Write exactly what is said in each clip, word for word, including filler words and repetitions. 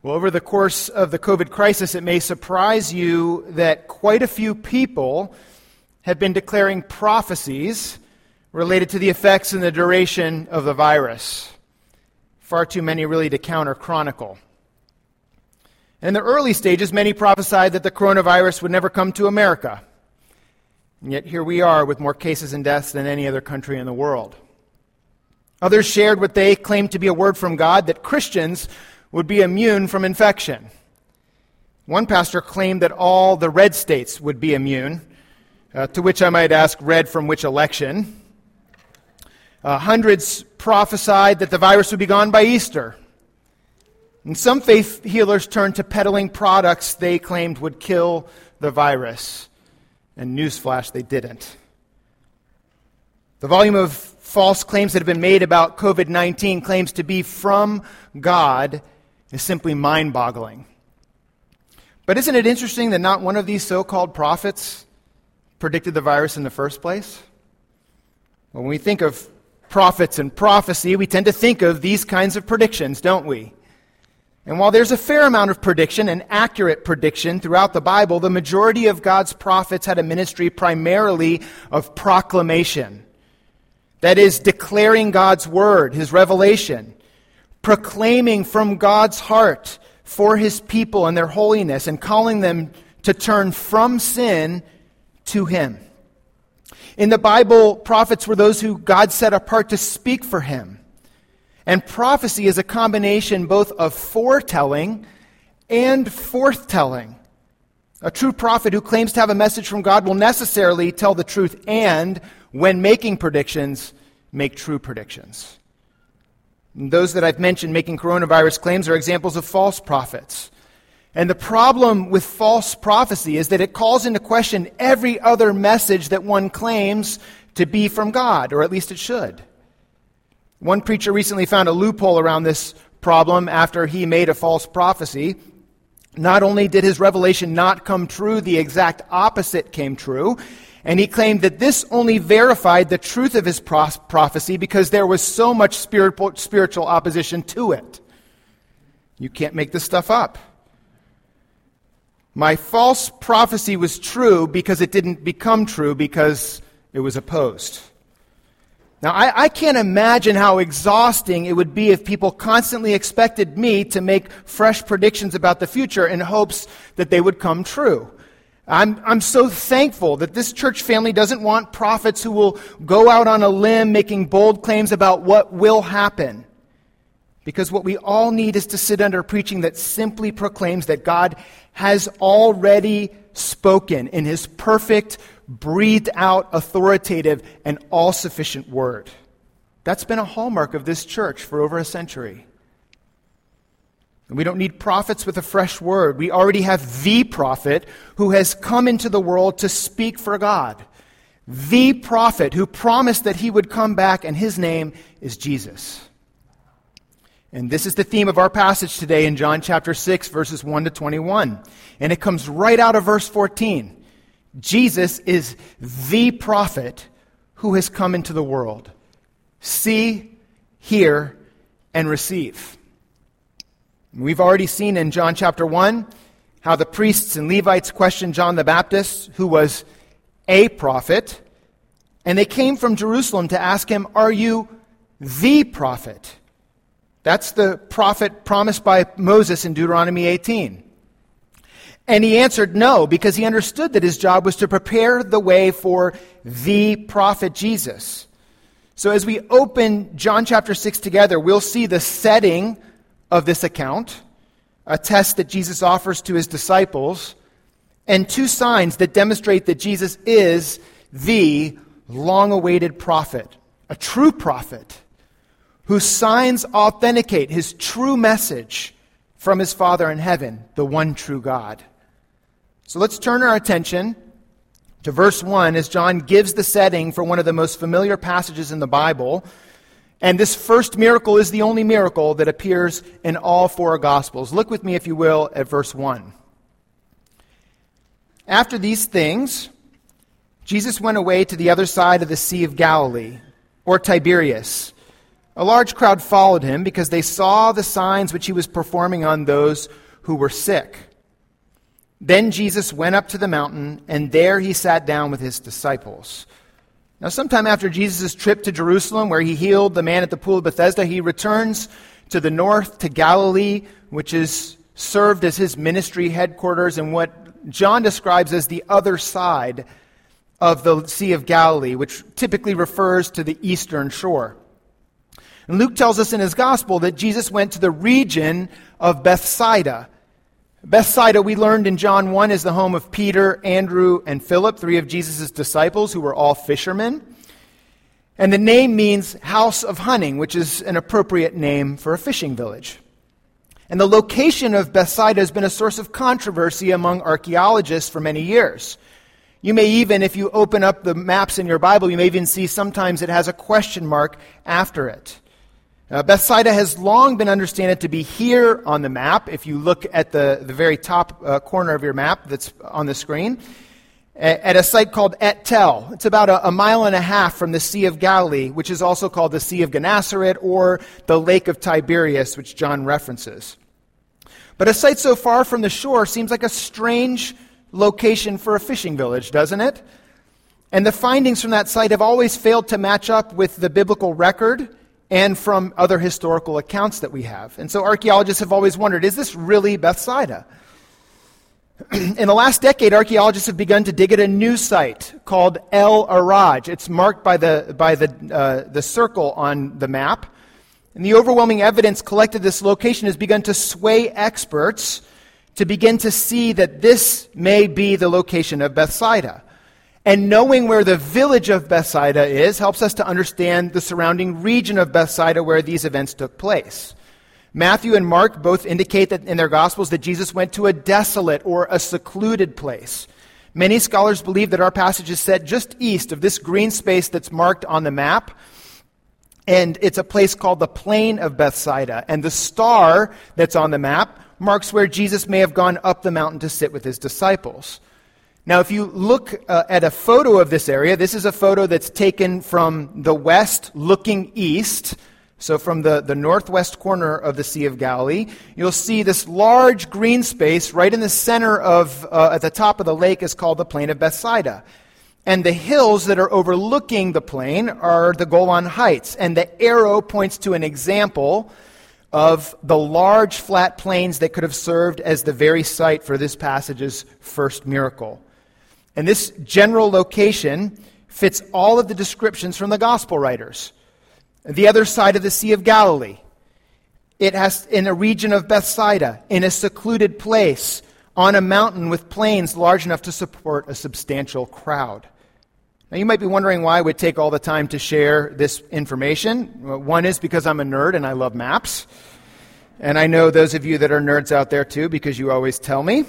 Well, over the course of the COVID crisis, it may surprise you that quite a few people have been declaring prophecies related to the effects and the duration of the virus. Far too many really to count or chronicle. In the early stages, many prophesied that the coronavirus would never come to America. And yet here we are with more cases and deaths than any other country in the world. Others shared what they claimed to be a word from God, that Christians would be immune from infection. One pastor claimed that all the red states would be immune, uh, to which I might ask, red from which election? Uh, hundreds prophesied that the virus would be gone by Easter. And some faith healers turned to peddling products they claimed would kill the virus. And newsflash, they didn't. The volume of false claims that have been made about covid nineteen claims to be from God is simply mind-boggling. But isn't it interesting that not one of these so-called prophets predicted the virus in the first place? Well, when we think of prophets and prophecy, we tend to think of these kinds of predictions, don't we? And while there's a fair amount of prediction, and accurate prediction throughout the Bible, the majority of God's prophets had a ministry primarily of proclamation. That is, declaring God's word, His revelation, proclaiming from God's heart for His people and their holiness, and calling them to turn from sin to Him. In the Bible, prophets were those who God set apart to speak for Him. And prophecy is a combination both of foretelling and forthtelling. A true prophet who claims to have a message from God will necessarily tell the truth and, when making predictions, make true predictions. And those that I've mentioned making coronavirus claims are examples of false prophets. And the problem with false prophecy is that it calls into question every other message that one claims to be from God, or at least it should. One preacher recently found a loophole around this problem after he made a false prophecy. Not only did his revelation not come true, the exact opposite came true. And he claimed that this only verified the truth of his pros- prophecy because there was so much spiritual, spiritual opposition to it. You can't make this stuff up. My false prophecy was true because it didn't become true because it was opposed. Now, I, I can't imagine how exhausting it would be if people constantly expected me to make fresh predictions about the future in hopes that they would come true. I'm, I'm so thankful that this church family doesn't want prophets who will go out on a limb making bold claims about what will happen. Because what we all need is to sit under preaching that simply proclaims that God has already spoken in His perfect, breathed out, authoritative, and all-sufficient word. That's been a hallmark of this church for over a century. And we don't need prophets with a fresh word. We already have the prophet who has come into the world to speak for God. The prophet who promised that he would come back, and his name is Jesus. And this is the theme of our passage today in John chapter six, verses one to twenty-one. And it comes right out of verse fourteen. Jesus is the prophet who has come into the world. See, hear, and receive. We've already seen in John chapter one how the priests and Levites questioned John the Baptist, who was a prophet, and they came from Jerusalem to ask him, "Are you the prophet?" That's the prophet promised by Moses in Deuteronomy eighteen. And he answered no, because he understood that his job was to prepare the way for the prophet Jesus. So as we open John chapter six together, we'll see the setting of this account, a test that Jesus offers to his disciples, and two signs that demonstrate that Jesus is the long-awaited prophet, a true prophet, whose signs authenticate his true message from his Father in heaven, the one true God. So let's turn our attention to verse one as John gives the setting for one of the most familiar passages in the Bible. And this first miracle is the only miracle that appears in all four Gospels. Look with me, if you will, at verse one. After these things, Jesus went away to the other side of the Sea of Galilee, or Tiberias. A large crowd followed him because they saw the signs which he was performing on those who were sick. Then Jesus went up to the mountain, and there he sat down with his disciples. Now, sometime after Jesus' trip to Jerusalem, where he healed the man at the pool of Bethesda, he returns to the north, to Galilee, which is served as his ministry headquarters and what John describes as the other side of the Sea of Galilee, which typically refers to the eastern shore. And Luke tells us in his gospel that Jesus went to the region of Bethsaida. Bethsaida, we learned in John one, is the home of Peter, Andrew, and Philip, three of Jesus' disciples who were all fishermen. And the name means house of hunting, which is an appropriate name for a fishing village. And the location of Bethsaida has been a source of controversy among archaeologists for many years. You may even, if you open up the maps in your Bible, you may even see sometimes it has a question mark after it. Uh, Bethsaida has long been understood to be here on the map, if you look at the, the very top uh, corner of your map that's on the screen, at, at a site called Et Tel. It's about a, a mile and a half from the Sea of Galilee, which is also called the Sea of Gennesaret or the Lake of Tiberias, which John references. But a site so far from the shore seems like a strange location for a fishing village, doesn't it? And the findings from that site have always failed to match up with the biblical record and from other historical accounts that we have. And so archaeologists have always wondered, is this really Bethsaida? In the last decade, archaeologists have begun to dig at a new site called El Araj. It's marked by the by the uh, the circle on the map. And the overwhelming evidence collected at this location has begun to sway experts to begin to see that this may be the location of Bethsaida. And knowing where the village of Bethsaida is helps us to understand the surrounding region of Bethsaida where these events took place. Matthew and Mark both indicate that in their Gospels that Jesus went to a desolate or a secluded place. Many scholars believe that our passage is set just east of this green space that's marked on the map, and it's a place called the Plain of Bethsaida. And the star that's on the map marks where Jesus may have gone up the mountain to sit with his disciples. Now, if you look uh, at a photo of this area, this is a photo that's taken from the west looking east, so from the, the northwest corner of the Sea of Galilee. You'll see this large green space right in the center of, uh, at the top of the lake is called the Plain of Bethsaida. And the hills that are overlooking the plain are the Golan Heights. And the arrow points to an example of the large flat plains that could have served as the very site for this passage's first miracle. And this general location fits all of the descriptions from the gospel writers. The other side of the Sea of Galilee. It has in a region of Bethsaida, in a secluded place, on a mountain with plains large enough to support a substantial crowd. Now you might be wondering why I would take all the time to share this information. Well, one is because I'm a nerd and I love maps. And I know those of you that are nerds out there too, because you always tell me.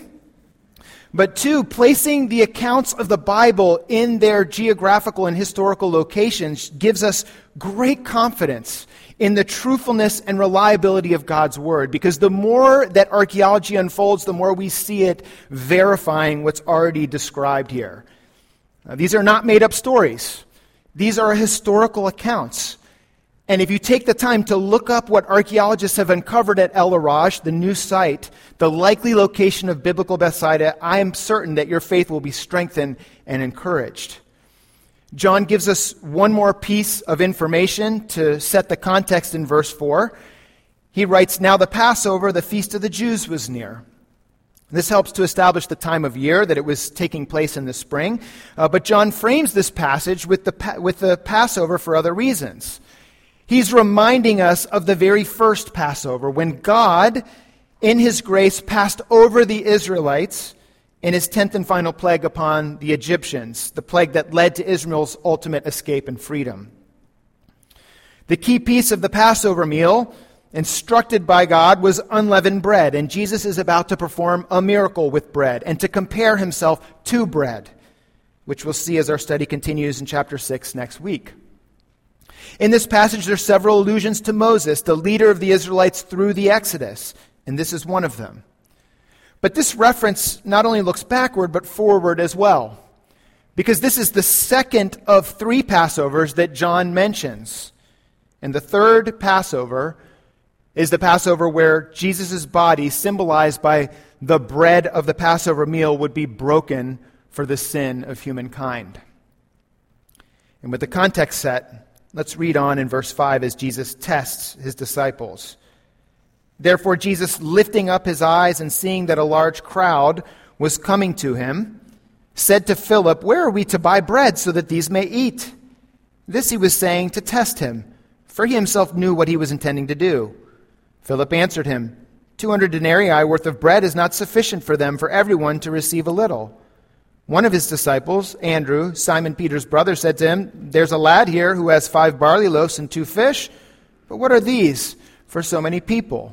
But two, placing the accounts of the Bible in their geographical and historical locations gives us great confidence in the truthfulness and reliability of God's Word. Because the more that archaeology unfolds, the more we see it verifying what's already described here. Now, these are not made-up stories. These are historical accounts. And if you take the time to look up what archaeologists have uncovered at El Araj, the new site, the likely location of biblical Bethsaida, I am certain that your faith will be strengthened and encouraged. John gives us one more piece of information to set the context in verse four. He writes, "Now the Passover, the feast of the Jews, was near." This helps to establish the time of year, that it was taking place in the spring. Uh, but John frames this passage with the, with the Passover for other reasons. He's reminding us of the very first Passover, when God, in his grace, passed over the Israelites in his tenth and final plague upon the Egyptians, the plague that led to Israel's ultimate escape and freedom. The key piece of the Passover meal, instructed by God, was unleavened bread, and Jesus is about to perform a miracle with bread and to compare himself to bread, which we'll see as our study continues in chapter six next week. In this passage, there are several allusions to Moses, the leader of the Israelites through the Exodus, and this is one of them. But this reference not only looks backward, but forward as well, because this is the second of three Passovers that John mentions. And the third Passover is the Passover where Jesus' body, symbolized by the bread of the Passover meal, would be broken for the sin of humankind. And with the context set, let's read on in verse five as Jesus tests his disciples. Therefore Jesus, lifting up his eyes and seeing that a large crowd was coming to him, said to Philip, "Where are we to buy bread so that these may eat?" This he was saying to test him, for he himself knew what he was intending to do. Philip answered him, Two hundred denarii worth of bread is not sufficient for them, for everyone to receive a little. One of his disciples, Andrew, Simon Peter's brother, said to him, There's a lad here who has five barley loaves and two fish, but what are these for so many people?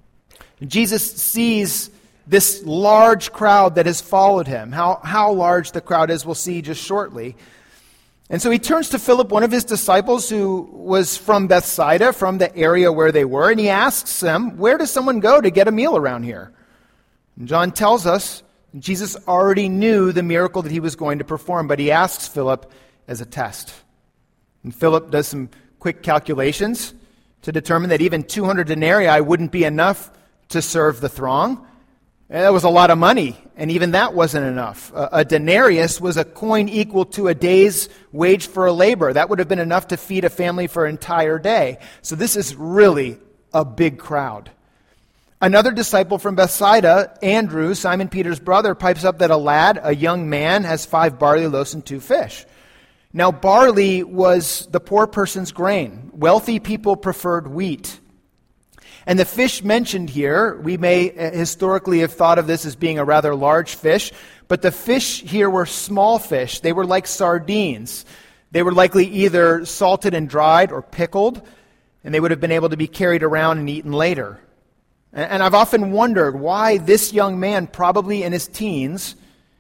Jesus sees this large crowd that has followed him. How, how large the crowd is, we'll see just shortly. And so he turns to Philip, one of his disciples who was from Bethsaida, from the area where they were, and he asks them, where does someone go to get a meal around here? And John tells us Jesus already knew the miracle that he was going to perform, but he asks Philip as a test. And Philip does some quick calculations to determine that even two hundred denarii wouldn't be enough to serve the throng. And that was a lot of money, and even that wasn't enough. A, a denarius was a coin equal to a day's wage for a labor. That would have been enough to feed a family for an entire day. So this is really a big crowd. Another disciple from Bethsaida, Andrew, Simon Peter's brother, pipes up that a lad, a young man, has five barley loaves and two fish. Now, barley was the poor person's grain. Wealthy people preferred wheat. And the fish mentioned here, we may historically have thought of this as being a rather large fish, but the fish here were small fish. They were like sardines. They were likely either salted and dried or pickled, and they would have been able to be carried around and eaten later. And I've often wondered why this young man, probably in his teens,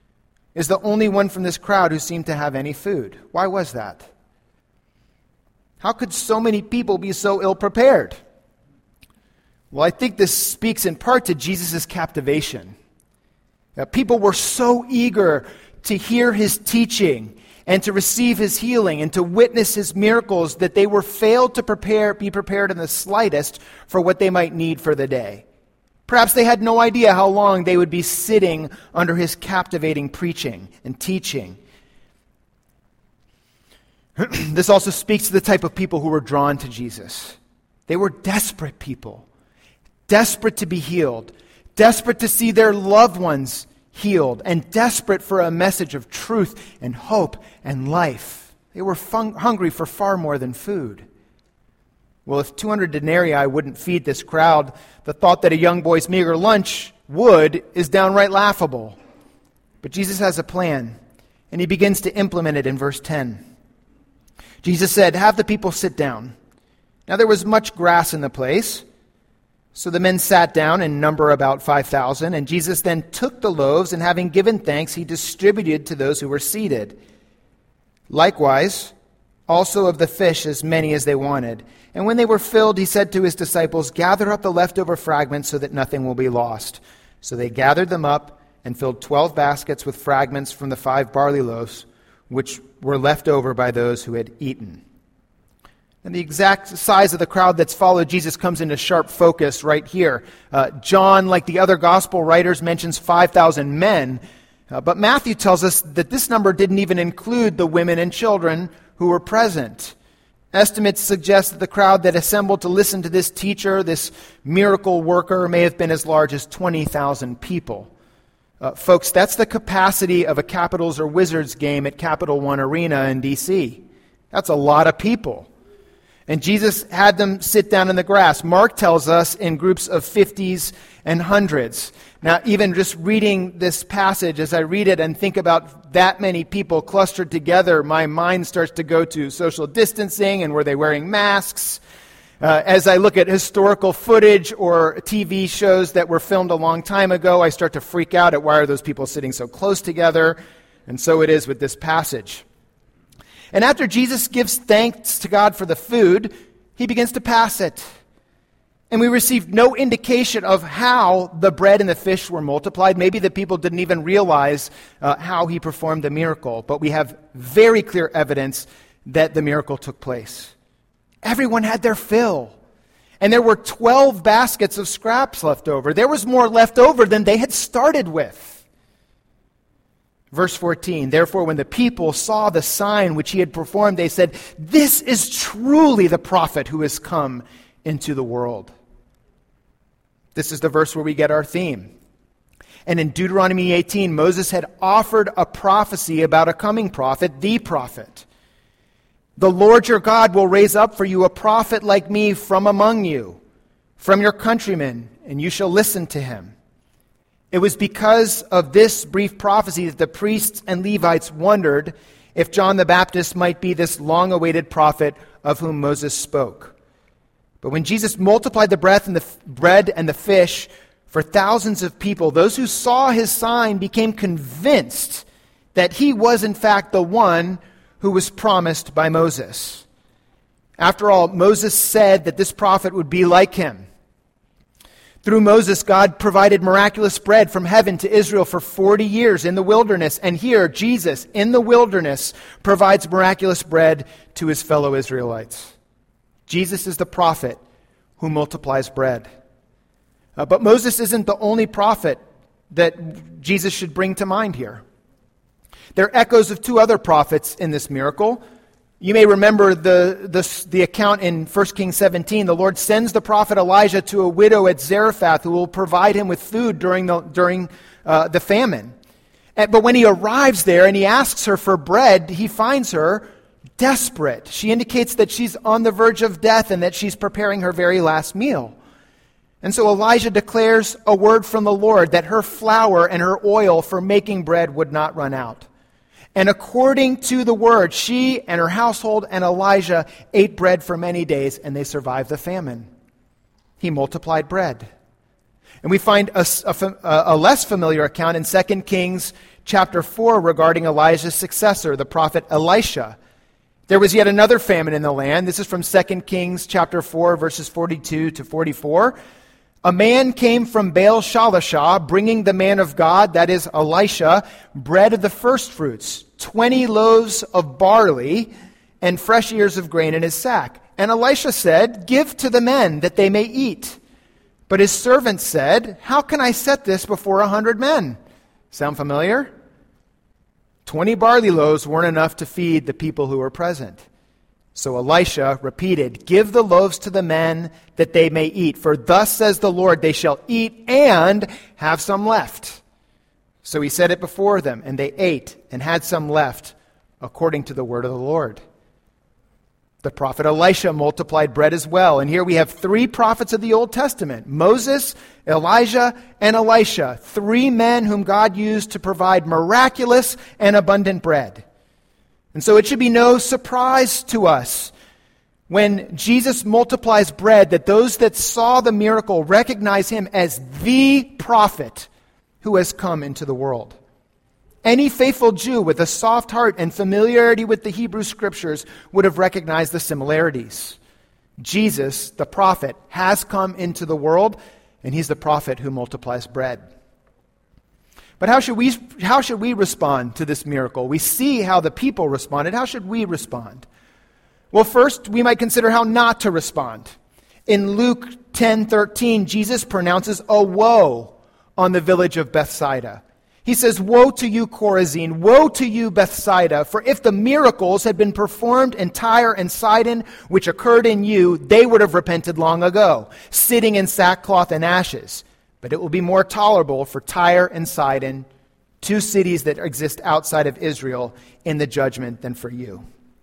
is the only one from this crowd who seemed to have any food. Why was that? How could so many people be so ill-prepared? Well, I think this speaks in part to Jesus' captivation. Now, people were so eager to hear his teaching and to receive his healing and to witness his miracles that they were failed to prepare, be prepared in the slightest for what they might need for the day. Perhaps they had no idea how long they would be sitting under his captivating preaching and teaching. This also speaks to the type of people who were drawn to Jesus. They were desperate people. Desperate to be healed, desperate to see their loved ones healed, and desperate for a message of truth and hope and life. They were fun- hungry for far more than food. Well, if two hundred denarii wouldn't feed this crowd, the thought that a young boy's meager lunch would is downright laughable. But Jesus has a plan, and he begins to implement it in verse ten. Jesus said, "Have the people sit down." Now there was much grass in the place, so the men sat down in number about five thousand, and Jesus then took the loaves, and having given thanks, he distributed to those who were seated. Likewise, also of the fish as many as they wanted. And when they were filled, he said to his disciples, "Gather up the leftover fragments so that nothing will be lost." So they gathered them up and filled twelve baskets with fragments from the five barley loaves, which were left over by those who had eaten. And the exact size of the crowd that's followed Jesus comes into sharp focus right here. Uh, John, like the other gospel writers, mentions five thousand men, uh, but Matthew tells us that this number didn't even include the women and children who were present. Estimates suggest that the crowd that assembled to listen to this teacher, this miracle worker, may have been as large as twenty thousand people. Uh, folks, that's the capacity of a Capitals or Wizards game at Capital One Arena in D C That's a lot of people. And Jesus had them sit down in the grass. Mark tells us in groups of fifties and hundreds. Now, even just reading this passage, as I read it and think about that many people clustered together, my mind starts to go to social distancing and were they wearing masks? Uh, as I look at historical footage or T V shows that were filmed a long time ago, I start to freak out at why are those people sitting so close together? And so it is with this passage. And after Jesus gives thanks to God for the food, he begins to pass it. And we receive no indication of how the bread and the fish were multiplied. Maybe the people didn't even realize uh, how he performed the miracle. But we have very clear evidence that the miracle took place. Everyone had their fill. And there were twelve baskets of scraps left over. There was more left over than they had started with. Verse fourteen, therefore when the people saw the sign which he had performed, they said, this is truly the prophet who has come into the world. This is the verse where we get our theme. And in Deuteronomy eighteen, Moses had offered a prophecy about a coming prophet, the prophet. The Lord your God will raise up for you a prophet like me from among you, from your countrymen, and you shall listen to him. It was because of this brief prophecy that the priests and Levites wondered if John the Baptist might be this long-awaited prophet of whom Moses spoke. But when Jesus multiplied the bread and the bread and the fish for thousands of people, those who saw his sign became convinced that he was in fact the one who was promised by Moses. After all, Moses said that this prophet would be like him. Through Moses, God provided miraculous bread from heaven to Israel for forty years in the wilderness. And here, Jesus, in the wilderness, provides miraculous bread to his fellow Israelites. Jesus is the prophet who multiplies bread. Uh, but Moses isn't the only prophet that Jesus should bring to mind here. There are echoes of two other prophets in this miracle. You may remember the, the, the account in First Kings seventeen. The Lord sends the prophet Elijah to a widow at Zarephath who will provide him with food during the, during, uh, the famine. And, but when he arrives there and he asks her for bread, he finds her desperate. She indicates that she's on the verge of death and that she's preparing her very last meal. And so Elijah declares a word from the Lord that her flour and her oil for making bread would not run out. And according to the word, she and her household and Elijah ate bread for many days, and they survived the famine. He multiplied bread. And we find a, a, a less familiar account in Second Kings chapter four regarding Elijah's successor, the prophet Elisha. There was yet another famine in the land. This is from Second Kings chapter four, verses forty-two to forty-four. A man came from Baal Shalishah, bringing the man of God, that is Elisha, bread of the firstfruits, twenty loaves of barley, and fresh ears of grain in his sack. And Elisha said, give to the men, that they may eat. But his servant said, how can I set this before a hundred men? Sound familiar? Twenty barley loaves weren't enough to feed the people who were present. So Elisha repeated, give the loaves to the men that they may eat. For thus says the Lord, they shall eat and have some left. So he set it before them, and they ate and had some left, according to the word of the Lord. The prophet Elisha multiplied bread as well. And here we have three prophets of the Old Testament, Moses, Elijah, and Elisha, three men whom God used to provide miraculous and abundant bread. And so it should be no surprise to us when Jesus multiplies bread that those that saw the miracle recognize him as the prophet who has come into the world. Any faithful Jew with a soft heart and familiarity with the Hebrew Scriptures would have recognized the similarities. Jesus, the prophet, has come into the world, and he's the prophet who multiplies bread. But how should we how should we respond to this miracle? We see how the people responded. How should we respond? Well, first, we might consider how not to respond. In Luke ten thirteen, Jesus pronounces a woe on the village of Bethsaida. He says, woe to you, Chorazin, woe to you, Bethsaida, for if the miracles had been performed in Tyre and Sidon, which occurred in you, they would have repented long ago, sitting in sackcloth and ashes. But it will be more tolerable for Tyre and Sidon, two cities that exist outside of Israel, in the judgment than for you.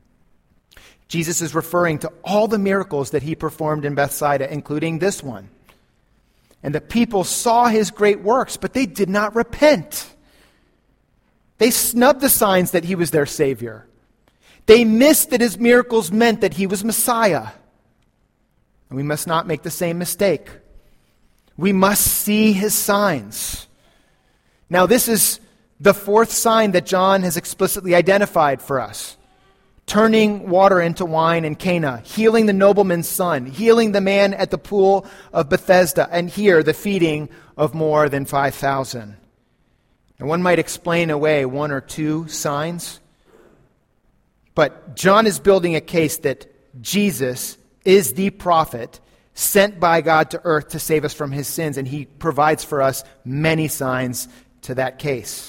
Jesus is referring to all the miracles that he performed in Bethsaida, including this one. And the people saw his great works, but they did not repent. They snubbed the signs that he was their Savior. They missed that his miracles meant that he was Messiah. And we must not make the same mistake. We must see his signs. Now, this is the fourth sign that John has explicitly identified for us. Turning water into wine in Cana, healing the nobleman's son, healing the man at the pool of Bethesda, and here the feeding of more than five thousand. And one might explain away one or two signs, but John is building a case that Jesus is the prophet sent by God to earth to save us from his sins, and he provides for us many signs to that case.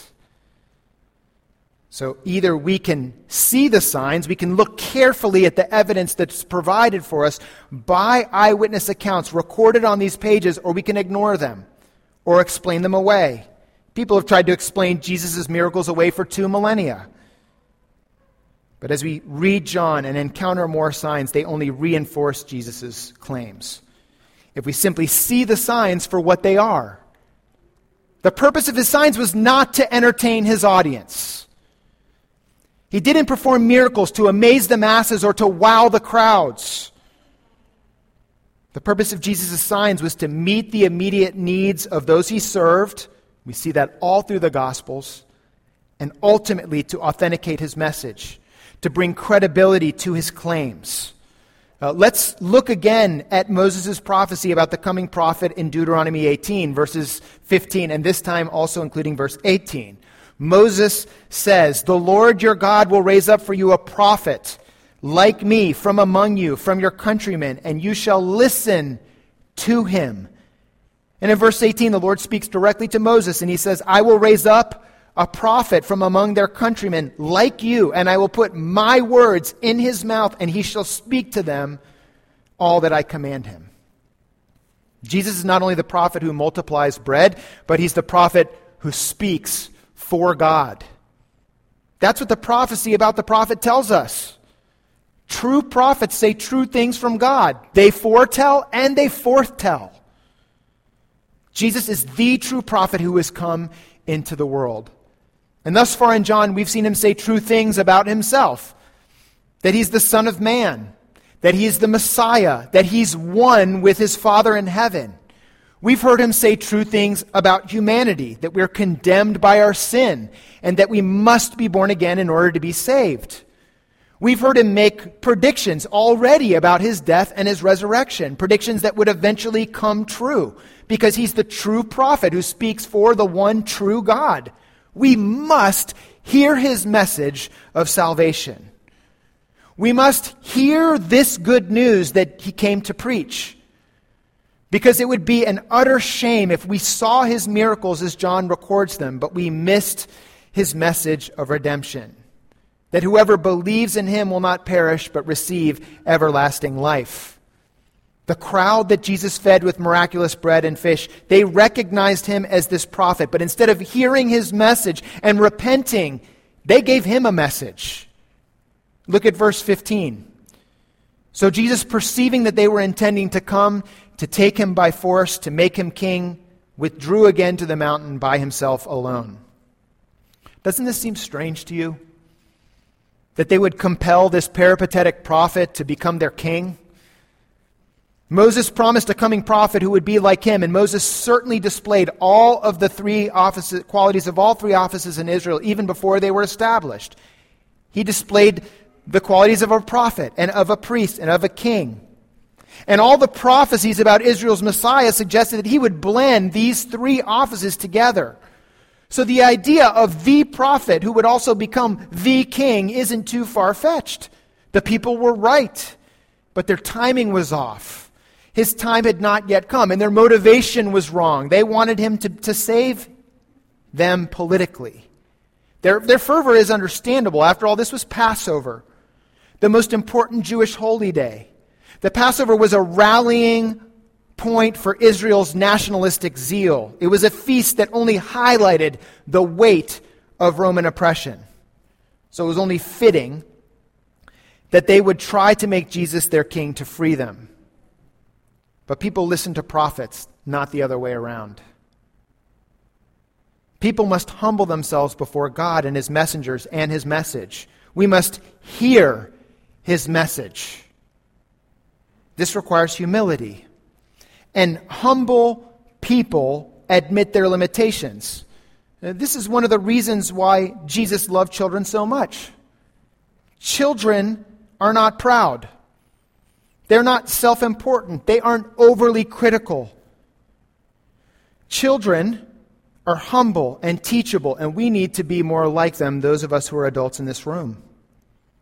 So either we can see the signs, we can look carefully at the evidence that's provided for us by eyewitness accounts recorded on these pages, or we can ignore them or explain them away. People have tried to explain Jesus' miracles away for two millennia. But as we read John and encounter more signs, they only reinforce Jesus' claims. If we simply see the signs for what they are. The purpose of his signs was not to entertain his audience. He didn't perform miracles to amaze the masses or to wow the crowds. The purpose of Jesus' signs was to meet the immediate needs of those he served. We see that all through the Gospels. And ultimately to authenticate his message, to bring credibility to his claims. Uh, let's look again at Moses' prophecy about the coming prophet in Deuteronomy eighteen, verses fifteen, and this time also including verse eighteen. Moses says, "The Lord your God will raise up for you a prophet like me from among you, from your countrymen, and you shall listen to him." And in verse eighteen, the Lord speaks directly to Moses, and he says, "I will raise up a prophet from among their countrymen like you, and I will put my words in his mouth, and he shall speak to them all that I command him." Jesus is not only the prophet who multiplies bread, but he's the prophet who speaks for God. That's what the prophecy about the prophet tells us. True prophets say true things from God. They foretell and they forthtell. Jesus is the true prophet who has come into the world. And thus far in John, we've seen him say true things about himself. That he's the Son of Man. That he is the Messiah. That he's one with his Father in heaven. We've heard him say true things about humanity, that we're condemned by our sin, and that we must be born again in order to be saved. We've heard him make predictions already about his death and his resurrection, predictions that would eventually come true, because he's the true prophet who speaks for the one true God. We must hear his message of salvation. We must hear this good news that he came to preach. Because it would be an utter shame if we saw his miracles as John records them, but we missed his message of redemption. That whoever believes in him will not perish, but receive everlasting life. The crowd that Jesus fed with miraculous bread and fish, they recognized him as this prophet, but instead of hearing his message and repenting, they gave him a message. Look at verse fifteen. So Jesus, perceiving that they were intending to come to take him by force, to make him king, withdrew again to the mountain by himself alone. Doesn't this seem strange to you? That they would compel this peripatetic prophet to become their king? Moses promised a coming prophet who would be like him, and Moses certainly displayed all of the three offices, qualities of all three offices in Israel, even before they were established. He displayed the qualities of a prophet, and of a priest, and of a king. And all the prophecies about Israel's Messiah suggested that he would blend these three offices together. So the idea of the prophet who would also become the king isn't too far-fetched. The people were right, but their timing was off. His time had not yet come, and their motivation was wrong. They wanted him to, to save them politically. Their, their fervor is understandable. After all, this was Passover, the most important Jewish holy day. The Passover was a rallying point for Israel's nationalistic zeal. It was a feast that only highlighted the weight of Roman oppression. So it was only fitting that they would try to make Jesus their king to free them. But people listen to prophets, not the other way around. People must humble themselves before God and his messengers and his message. We must hear his message. This requires humility. And humble people admit their limitations. This is one of the reasons why Jesus loved children so much. Children are not proud. They're not self-important. They aren't overly critical. Children are humble and teachable, and we need to be more like them, those of us who are adults in this room.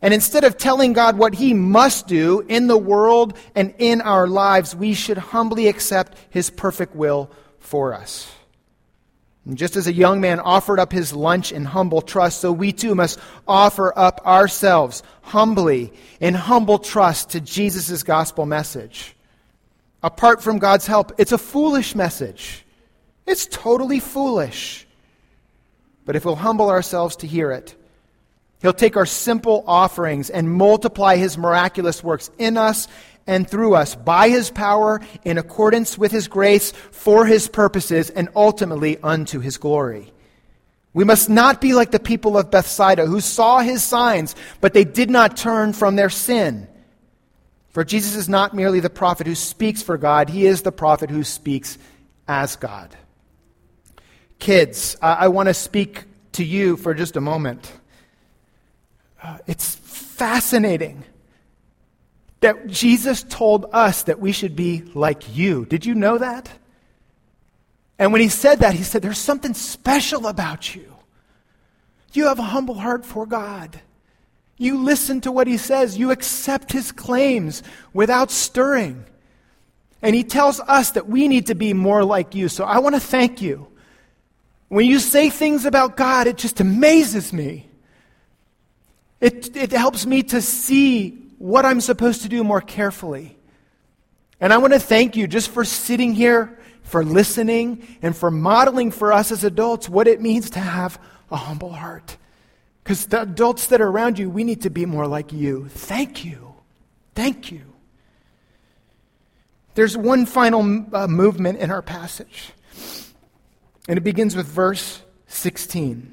And instead of telling God what he must do in the world and in our lives, we should humbly accept his perfect will for us. And just as a young man offered up his lunch in humble trust, so we too must offer up ourselves humbly in humble trust to Jesus' gospel message. Apart from God's help, it's a foolish message. It's totally foolish. But if we'll humble ourselves to hear it, he'll take our simple offerings and multiply his miraculous works in us and through us by his power, in accordance with his grace, for his purposes, and ultimately unto his glory. We must not be like the people of Bethsaida who saw his signs, but they did not turn from their sin. For Jesus is not merely the prophet who speaks for God, he is the prophet who speaks as God. Kids, I, I want to speak to you for just a moment. Uh, it's fascinating that Jesus told us that we should be like you. Did you know that? And when he said that, he said, there's something special about you. You have a humble heart for God. You listen to what he says. You accept his claims without stirring. And he tells us that we need to be more like you. So I want to thank you. When you say things about God, it just amazes me. It, it helps me to see what I'm supposed to do more carefully. And I want to thank you just for sitting here, for listening, and for modeling for us as adults what it means to have a humble heart. Because the adults that are around you, we need to be more like you. Thank you. Thank you. There's one final uh, movement in our passage. And it begins with verse sixteen.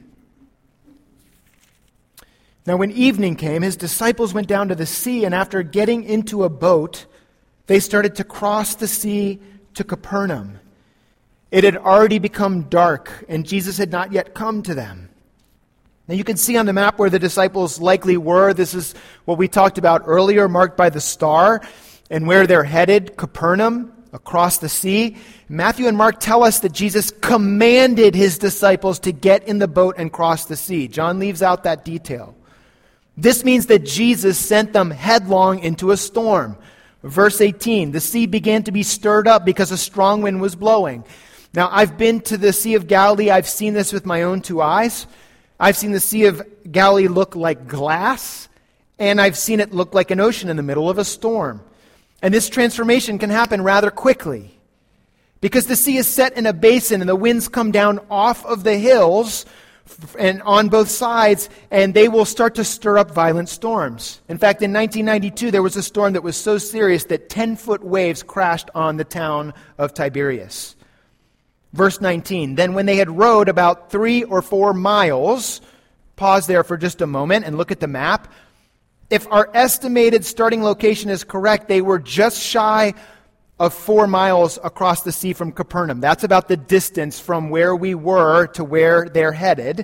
Now when evening came, his disciples went down to the sea, and after getting into a boat, they started to cross the sea to Capernaum. It had already become dark, and Jesus had not yet come to them. Now you can see on the map where the disciples likely were. This is what we talked about earlier, marked by the star, and where they're headed, Capernaum, across the sea. Matthew and Mark tell us that Jesus commanded his disciples to get in the boat and cross the sea. John leaves out that detail. This means that Jesus sent them headlong into a storm. Verse eighteen, the sea began to be stirred up because a strong wind was blowing. Now, I've been to the Sea of Galilee. I've seen this with my own two eyes. I've seen the Sea of Galilee look like glass, and I've seen it look like an ocean in the middle of a storm. And this transformation can happen rather quickly because the sea is set in a basin and the winds come down off of the hills and on both sides, and they will start to stir up violent storms. In fact, in nineteen ninety-two, there was a storm that was so serious that ten-foot waves crashed on the town of Tiberias. Verse nineteen, then when they had rowed about three or four miles, pause there for just a moment and look at the map. If our estimated starting location is correct, they were just shy of four miles across the sea from Capernaum. That's about the distance from where we were to where they're headed.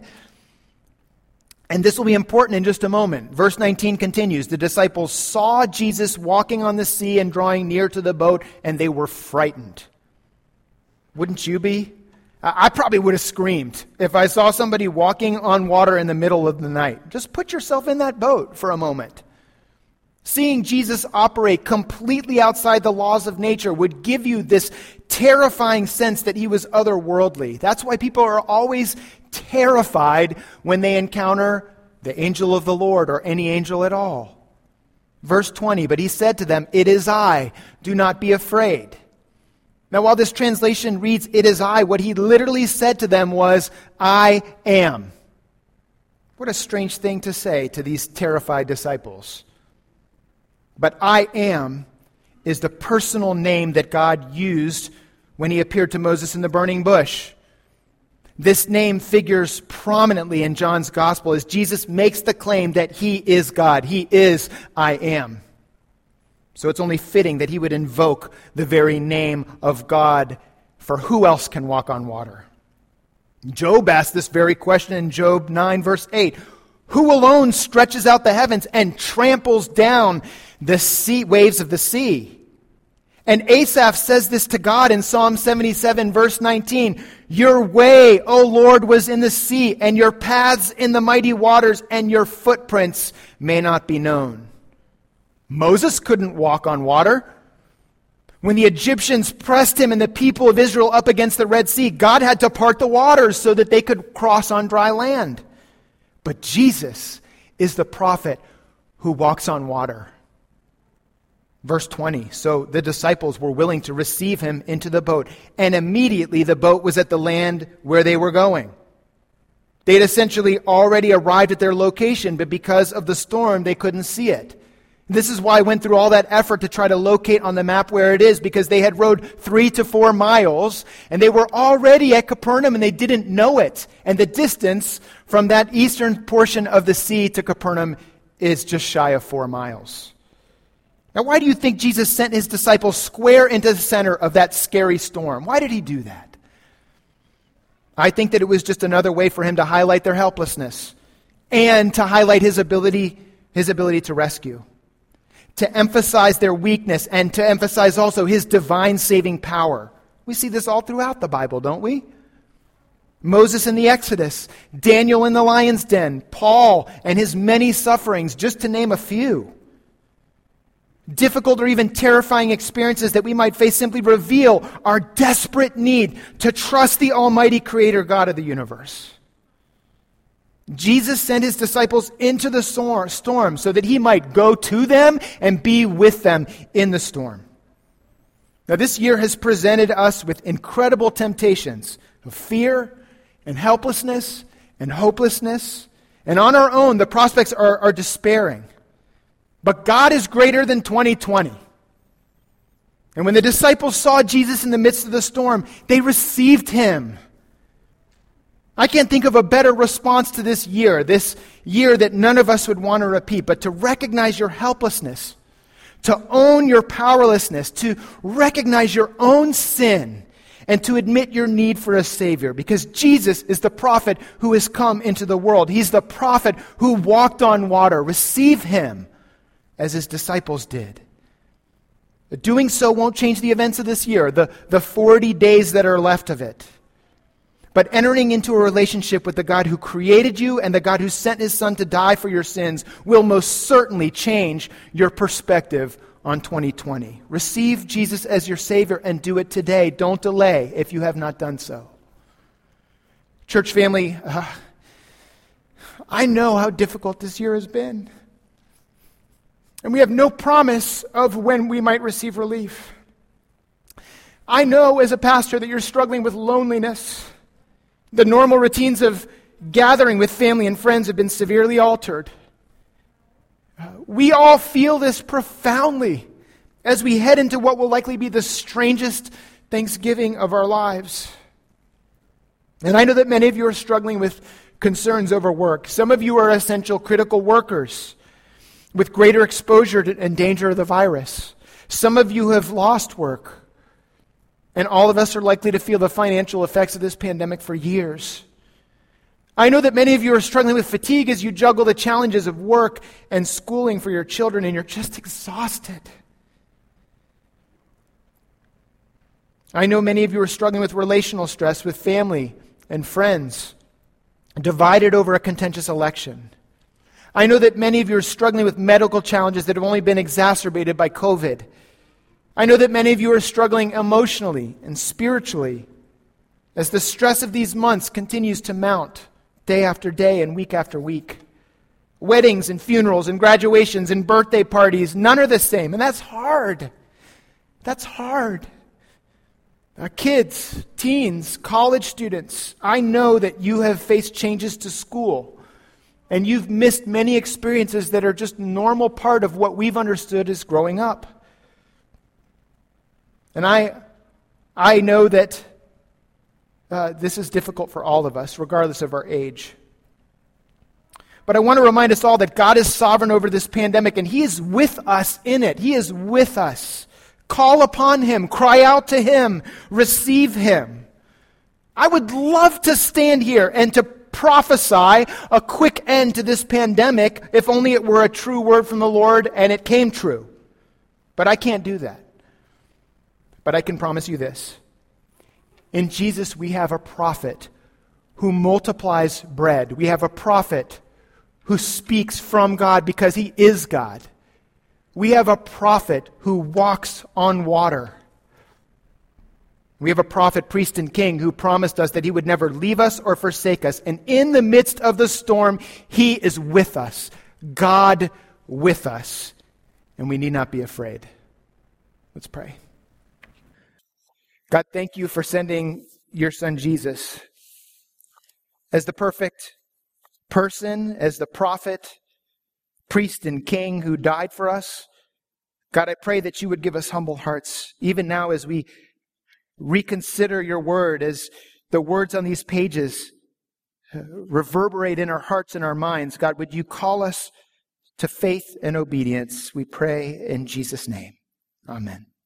And this will be important in just a moment. Verse nineteen continues, the disciples saw Jesus walking on the sea and drawing near to the boat, and they were frightened. Wouldn't you be? I probably would have screamed if I saw somebody walking on water in the middle of the night. Just put yourself in that boat for a moment. Seeing Jesus operate completely outside the laws of nature would give you this terrifying sense that he was otherworldly. That's why people are always terrified when they encounter the angel of the Lord or any angel at all. Verse twenty, but he said to them, it is I, do not be afraid. Now, while this translation reads, it is I, what he literally said to them was, I am. What a strange thing to say to these terrified disciples. But I am is the personal name that God used when he appeared to Moses in the burning bush. This name figures prominently in John's gospel as Jesus makes the claim that he is God. He is I am. So it's only fitting that he would invoke the very name of God, for who else can walk on water? Job asked this very question in Job nine, verse eight. Who alone stretches out the heavens and tramples down the sea waves of the sea? And Asaph says this to God in Psalm seventy-seven, verse nineteen. Your way, O Lord, was in the sea, and your paths in the mighty waters, and your footprints may not be known. Moses couldn't walk on water. When the Egyptians pressed him and the people of Israel up against the Red Sea, God had to part the waters so that they could cross on dry land. But Jesus is the prophet who walks on water. Verse twenty, so the disciples were willing to receive him into the boat, and immediately the boat was at the land where they were going. They had essentially already arrived at their location, but because of the storm, they couldn't see it. This is why I went through all that effort to try to locate on the map where it is, because they had rowed three to four miles, and they were already at Capernaum, and they didn't know it. And the distance from that eastern portion of the sea to Capernaum is just shy of four miles. Now, why do you think Jesus sent his disciples square into the center of that scary storm? Why did he do that? I think that it was just another way for him to highlight their helplessness and to highlight his ability, his ability to rescue, to emphasize their weakness, and to emphasize also his divine saving power. We see this all throughout the Bible, don't we? Moses in the Exodus, Daniel in the lion's den, Paul and his many sufferings, just to name a few. Difficult or even terrifying experiences that we might face simply reveal our desperate need to trust the Almighty Creator God of the universe. Jesus sent his disciples into the storm so that he might go to them and be with them in the storm. Now, this year has presented us with incredible temptations of fear and helplessness and hopelessness. And on our own, the prospects are, are despairing. But God is greater than twenty twenty. And when the disciples saw Jesus in the midst of the storm, they received him. I can't think of a better response to this year, this year that none of us would want to repeat, but to recognize your helplessness, to own your powerlessness, to recognize your own sin, and to admit your need for a Savior. Because Jesus is the prophet who has come into the world. He's the prophet who walked on water. Receive him as his disciples did. But doing so won't change the events of this year, the, the forty days that are left of it. But entering into a relationship with the God who created you and the God who sent his Son to die for your sins will most certainly change your perspective on twenty twenty. Receive Jesus as your Savior and do it today. Don't delay if you have not done so. Church family, uh, I know how difficult this year has been. And we have no promise of when we might receive relief. I know as a pastor that you're struggling with loneliness. The normal routines of gathering with family and friends have been severely altered. Uh, we all feel this profoundly as we head into what will likely be the strangest Thanksgiving of our lives. And I know that many of you are struggling with concerns over work. Some of you are essential critical workers with greater exposure to, and danger of the virus. Some of you have lost work. And all of us are likely to feel the financial effects of this pandemic for years. I know that many of you are struggling with fatigue as you juggle the challenges of work and schooling for your children, and you're just exhausted. I know many of you are struggling with relational stress with family and friends, divided over a contentious election. I know that many of you are struggling with medical challenges that have only been exacerbated by COVID. I know that many of you are struggling emotionally and spiritually as the stress of these months continues to mount day after day and week after week. Weddings and funerals and graduations and birthday parties, none are the same, and that's hard. That's hard. Uh, kids, teens, college students, I know that you have faced changes to school. And you've missed many experiences that are just a normal part of what we've understood as growing up. And I, I know that uh, this is difficult for all of us, regardless of our age. But I want to remind us all that God is sovereign over this pandemic, and he is with us in it. He is with us. Call upon him. Cry out to him. Receive him. I would love to stand here and to prophesy a quick end to this pandemic if only it were a true word from the Lord and it came true. But I can't do that. But I can promise you this. In Jesus, we have a prophet who multiplies bread. We have a prophet who speaks from God because he is God. We have a prophet who walks on water. We have a prophet, priest, and king who promised us that he would never leave us or forsake us. And in the midst of the storm, he is with us. God with us. And we need not be afraid. Let's pray. God, thank you for sending your son Jesus as the perfect person, as the prophet, priest, and king who died for us. God, I pray that you would give us humble hearts, even now as we reconsider your word, as the words on these pages reverberate in our hearts and our minds. God, would you call us to faith and obedience? We pray in Jesus' name. Amen.